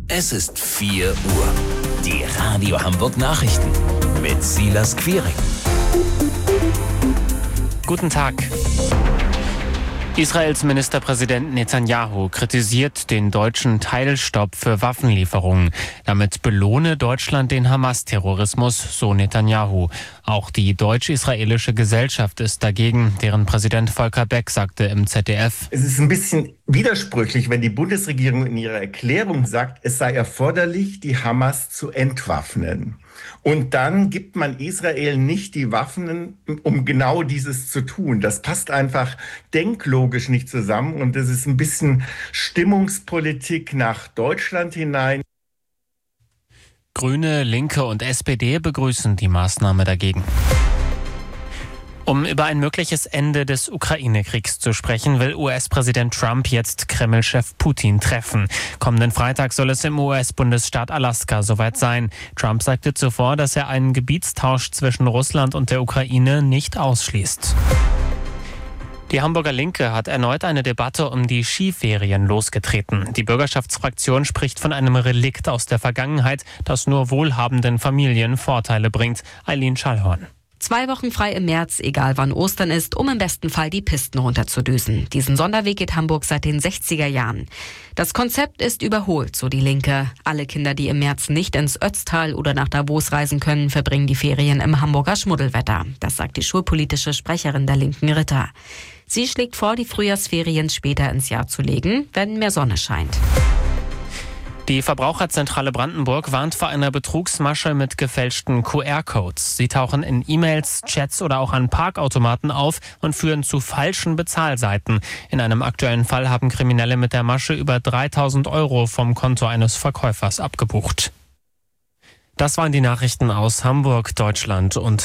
Es ist 4 Uhr. Die Radio Hamburg Nachrichten mit Silas Quiring. Guten Tag. Israels Ministerpräsident Netanyahu kritisiert den deutschen Teilstopp für Waffenlieferungen. Damit belohne Deutschland den Hamas-Terrorismus, so Netanyahu. Auch die deutsch-israelische Gesellschaft ist dagegen, deren Präsident Volker Beck sagte im ZDF. Es ist ein bisschen widersprüchlich, wenn die Bundesregierung in ihrer Erklärung sagt, es sei erforderlich, die Hamas zu entwaffnen. Und dann gibt man Israel nicht die Waffen, um genau dieses zu tun. Das passt einfach denklogisch nicht zusammen und das ist ein bisschen Stimmungspolitik nach Deutschland hinein. Grüne, Linke und SPD begrüßen die Maßnahme dagegen. Um über ein mögliches Ende des Ukraine-Kriegs zu sprechen, will US-Präsident Trump jetzt Kreml-Chef Putin treffen. Kommenden Freitag soll es im US-Bundesstaat Alaska soweit sein. Trump sagte zuvor, dass er einen Gebietstausch zwischen Russland und der Ukraine nicht ausschließt. Die Hamburger Linke hat erneut eine Debatte um die Skiferien losgetreten. Die Bürgerschaftsfraktion spricht von einem Relikt aus der Vergangenheit, das nur wohlhabenden Familien Vorteile bringt. Eileen Schallhorn. 2 Wochen frei im März, egal wann Ostern ist, um im besten Fall die Pisten runterzudüsen. Diesen Sonderweg geht Hamburg seit den 60er Jahren. Das Konzept ist überholt, so die Linke. Alle Kinder, die im März nicht ins Ötztal oder nach Davos reisen können, verbringen die Ferien im Hamburger Schmuddelwetter. Das sagt die schulpolitische Sprecherin der Linken Ritter. Sie schlägt vor, die Frühjahrsferien später ins Jahr zu legen, wenn mehr Sonne scheint. Die Verbraucherzentrale Brandenburg warnt vor einer Betrugsmasche mit gefälschten QR-Codes. Sie tauchen in E-Mails, Chats oder auch an Parkautomaten auf und führen zu falschen Bezahlseiten. In einem aktuellen Fall haben Kriminelle mit der Masche über 3.000 € vom Konto eines Verkäufers abgebucht. Das waren die Nachrichten aus Hamburg, Deutschland und